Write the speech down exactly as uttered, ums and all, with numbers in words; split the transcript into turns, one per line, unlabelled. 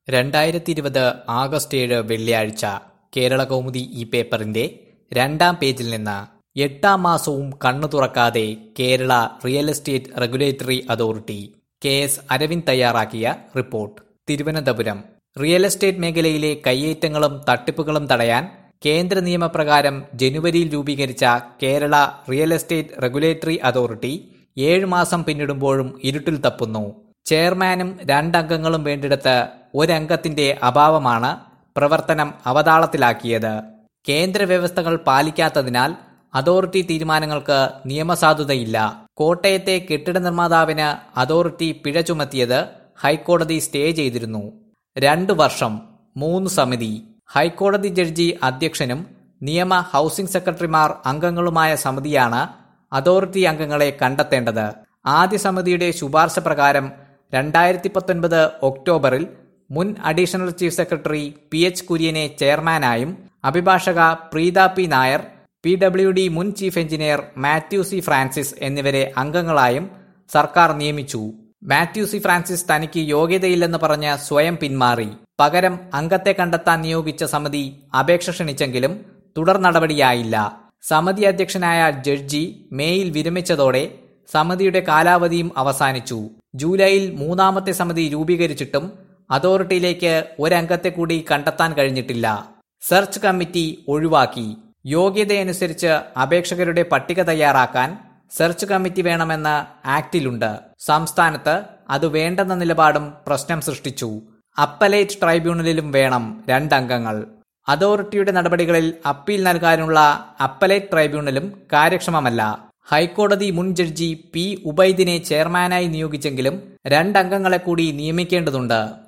രണ്ടായിരത്തി ഇരുപത് ആഗസ്റ്റ് ഏഴ് വെള്ളിയാഴ്ച കേരളകൗമുദി ഈ പേപ്പറിന്റെ രണ്ടാം പേജിൽ നിന്ന് എട്ടാം മാസവും കണ്ണു തുറക്കാതെ Kerala real estate regulatory authority. K S Aravind തയ്യാറാക്കിയ റിപ്പോർട്ട്. തിരുവനന്തപുരം. റിയൽ എസ്റ്റേറ്റ് മേഖലയിലെ കയ്യേറ്റങ്ങളും തട്ടിപ്പുകളും തടയാൻ കേന്ദ്ര നിയമപ്രകാരം ജനുവരിയിൽ രൂപീകരിച്ച Kerala real estate regulatory authority ഏഴു മാസം പിന്നിടുമ്പോഴും ഇരുട്ടിൽ തപ്പുന്നു. ചെയർമാനും രണ്ടംഗങ്ങളും വേണ്ടിടത്ത് ഒരംഗത്തിന്റെ അഭാവമാണ് പ്രവർത്തനം അവതാളത്തിലാക്കിയത്. കേന്ദ്ര വ്യവസ്ഥകൾ പാലിക്കാത്തതിനാൽ അതോറിറ്റി തീരുമാനങ്ങൾക്ക് നിയമസാധുതയില്ല. കോട്ടയത്തെ കെട്ടിട നിർമ്മാതാവിന് അതോറിറ്റി പിഴ ചുമത്തിയത് ഹൈക്കോടതി സ്റ്റേ ചെയ്തിരുന്നു. രണ്ടു വർഷം, മൂന്ന് സമിതി. ഹൈക്കോടതി ജഡ്ജി അധ്യക്ഷനും നിയമ ഹൌസിംഗ് സെക്രട്ടറിമാർ അംഗങ്ങളുമായ സമിതിയാണ് അതോറിറ്റി അംഗങ്ങളെ കണ്ടെത്തേണ്ടത്. ആദ്യ സമിതിയുടെ ശുപാർശ പ്രകാരം രണ്ടായിരത്തി പത്തൊൻപത് ഒക്ടോബറിൽ മുൻ additional chief secretary P H കുര്യനെ ചെയർമാനായും അഭിഭാഷക Preetha P Nair, P W D മുൻ chief engineer Mathew C Francis എന്നിവരെ അംഗങ്ങളായും സർക്കാർ നിയമിച്ചു. മാത്യു സി ഫ്രാൻസിസ് തനിക്ക് യോഗ്യതയില്ലെന്ന് പറഞ്ഞ് സ്വയം പിന്മാറി. പകരം അംഗത്തെ കണ്ടെത്താൻ നിയോഗിച്ച സമിതി അപേക്ഷ ക്ഷണിച്ചെങ്കിലും തുടർ നടപടിയായില്ല. സമിതി അധ്യക്ഷനായ ജഡ്ജി മേയിൽ വിരമിച്ചതോടെ സമിതിയുടെ കാലാവധിയും അവസാനിച്ചു. ജൂലൈയിൽ മൂന്നാമത്തെ സമിതി രൂപീകരിച്ചിട്ടും അതോറിറ്റിയിലേക്ക് ഒരംഗത്തെ കൂടി കണ്ടെത്താൻ കഴിഞ്ഞിട്ടില്ല. സെർച്ച് കമ്മിറ്റി ഒഴിവാക്കി. യോഗ്യതയനുസരിച്ച് അപേക്ഷകരുടെ പട്ടിക തയ്യാറാക്കാൻ സെർച്ച് കമ്മിറ്റി വേണമെന്ന് ആക്ടിലുണ്ട്. സംസ്ഥാനത്ത് അത് വേണ്ടെന്ന നിലപാടും പ്രശ്നം സൃഷ്ടിച്ചു. അപ്പലേറ്റ് ട്രൈബ്യൂണലിലും വേണം രണ്ടംഗങ്ങൾ. അതോറിറ്റിയുടെ നടപടികളിൽ അപ്പീൽ നൽകാനുള്ള അപ്പലേറ്റ് ട്രൈബ്യൂണലും കാര്യക്ഷമമല്ല. ഹൈക്കോടതി മുൻ ജഡ്ജി പി ഉബൈദിനെ ചെയർമാനായി നിയോഗിച്ചെങ്കിലും രണ്ടംഗങ്ങളെ കൂടി നിയമിക്കേണ്ടതുണ്ട്.